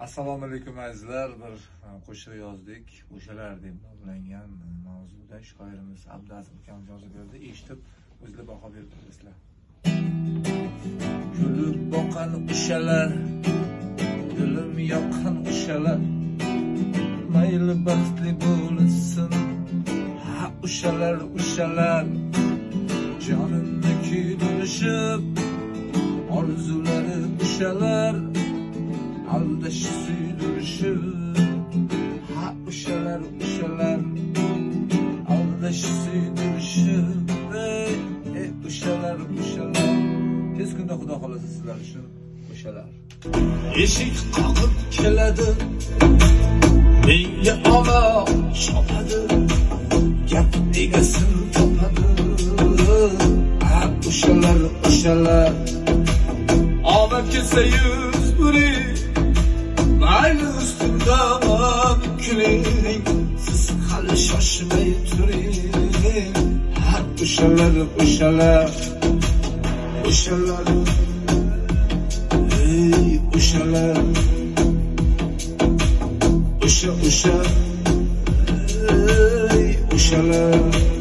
Assalomu alaykum azizlar, bir qo'shiq yozdik. O'shalar deb nomlangan mavzuda shoirimiz Abdazim akam yozib berdi. Eshitib, o'zingizlar baho berdirsizlar. Kulib boqan o'shalar, dilim yoqqan o'shalar, mayli baxtli bo'lsin. Ha o'shalar, jonimni kuydirishib, orzulari o'shalar, aldash suydirishib. Ha o'shalar, aldash suydirishib. Ey o'shalar, tez kunda Xudo xolasa sizlar uchun o'shalar. Eshik qoqib keladi, menga omad chopadi, gap egasini topadi. Ha o'shalar, omad kelsa yuz buring, mayli ustimdan kuling, siz hali shoshmay turing. Ha o'shalar, ey o'shalar, ey o'shalar.